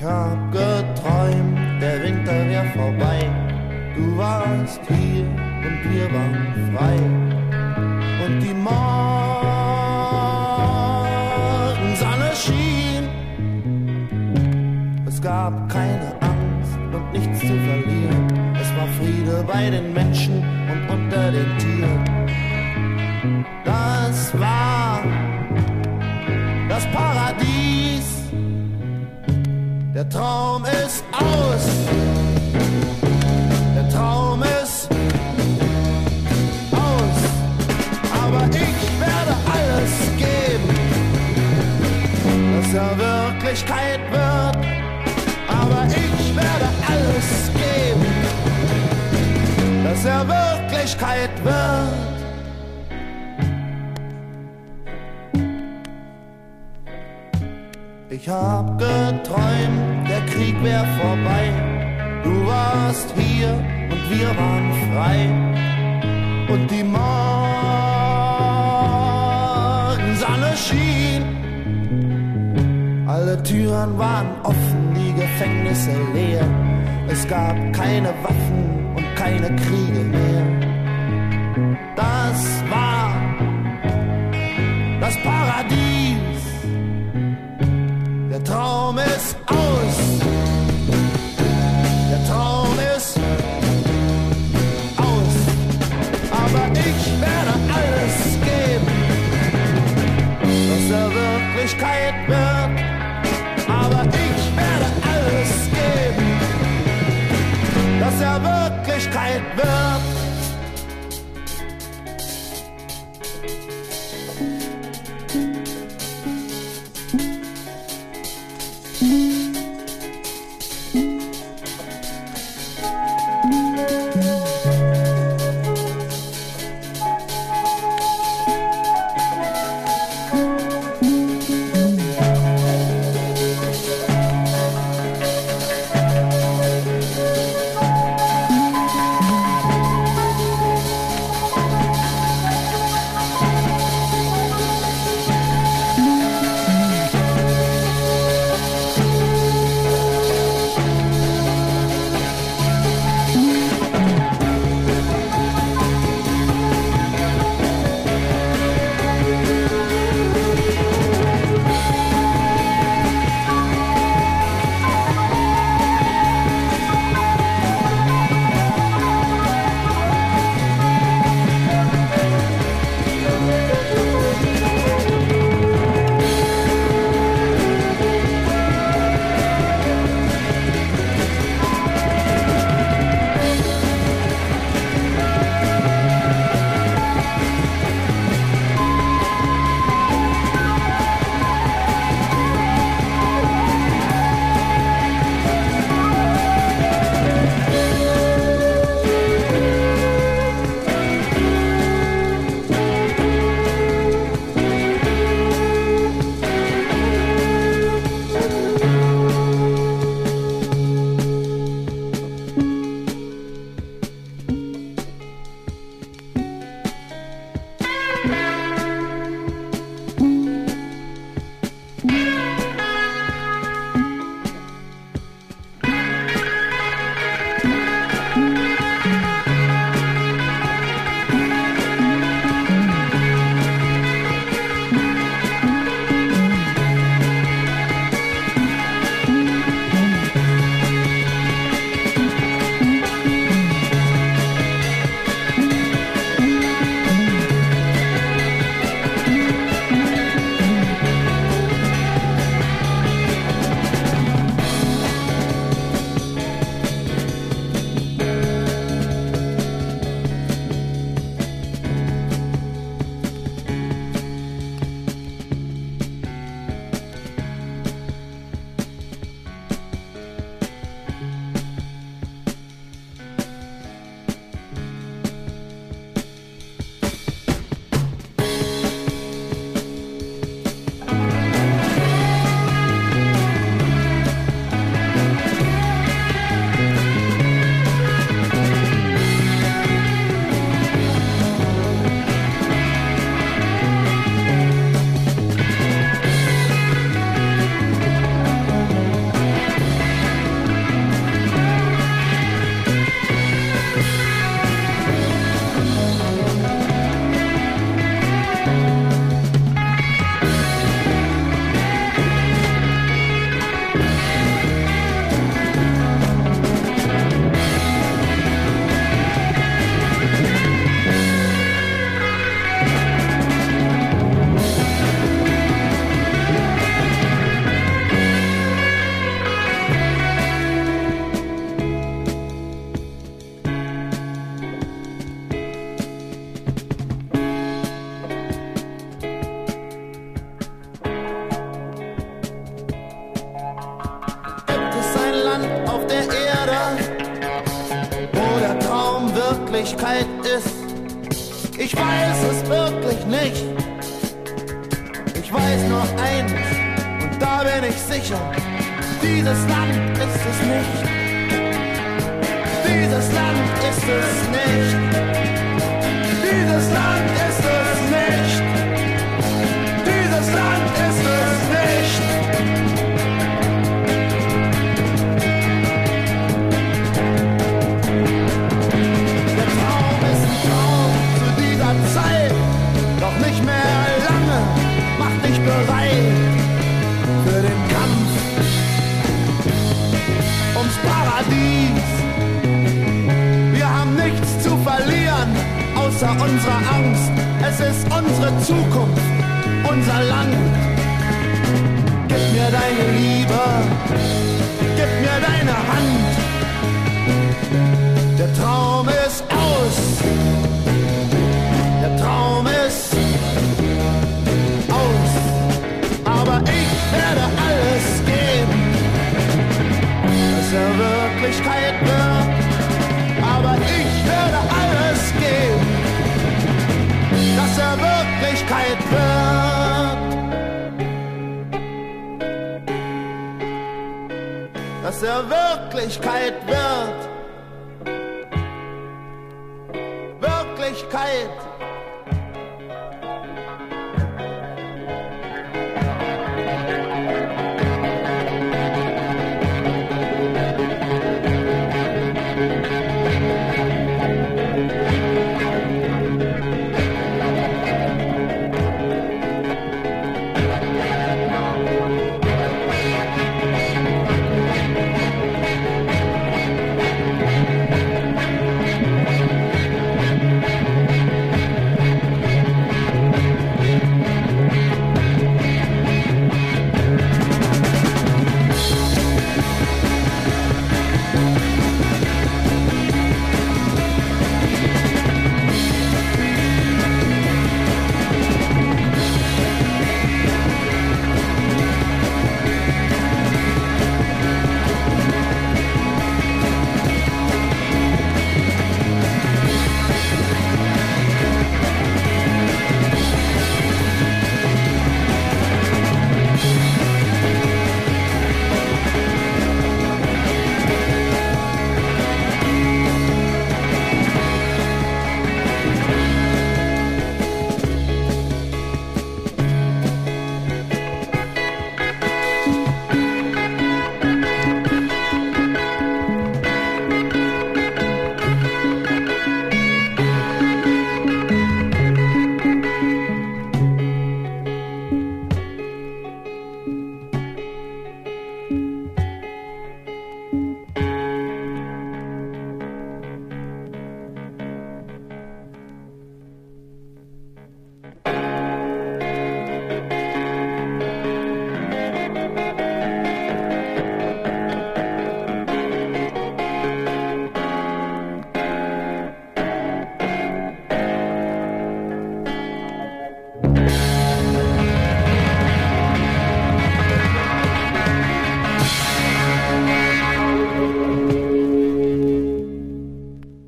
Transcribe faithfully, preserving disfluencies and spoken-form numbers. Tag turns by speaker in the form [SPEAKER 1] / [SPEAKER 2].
[SPEAKER 1] Ich hab geträumt, der Winter wär vorbei. Du warst hier und wir waren frei. Und die Morgensonne schien. Es gab keine Angst und nichts zu verlieren. Es war Friede bei den Menschen und unter den Tieren. Das war das Paradies. Der Traum ist aus. Der Traum ist aus. Aber ich werde alles geben, dass er Wirklichkeit wird. Aber ich werde alles geben, dass er Wirklichkeit wird. Ich hab geträumt, der Krieg wär vorbei. Du warst hier und wir waren frei. Und die Morgensonne schien. Alle Türen waren offen, die Gefängnisse leer. Es gab keine Waffen und keine Kriege mehr. Das war das Paradies. Der Traum ist aus. Der Traum ist aus. Aber ich werde alles geben, dass er Wirklichkeit wird. Aber ich werde alles geben, dass er Wirklichkeit wird. Wirklichkeit ist. Ich weiß es wirklich nicht. Ich weiß nur eins, und da bin ich sicher, dieses Land ist es nicht. Dieses Land ist es nicht. Dieses Land ist es nicht. Dieses Land ist es nicht. Der Traum ist ein Traum zu dieser Zeit, doch nicht mehr lange. Mach dich bereit für den Kampf ums Paradies. Wir haben nichts zu verlieren, außer unserer Angst. Es ist unsere Zukunft, unser Land. Gib mir deine Liebe, gib mir deine Hand. Der Traum ist aus, der Traum ist aus. Aber ich werde alles geben, dass er Wirklichkeit wird. Aber ich werde alles geben, dass er Wirklichkeit wird. Dass er Wirklichkeit wird. Wirklichkeit.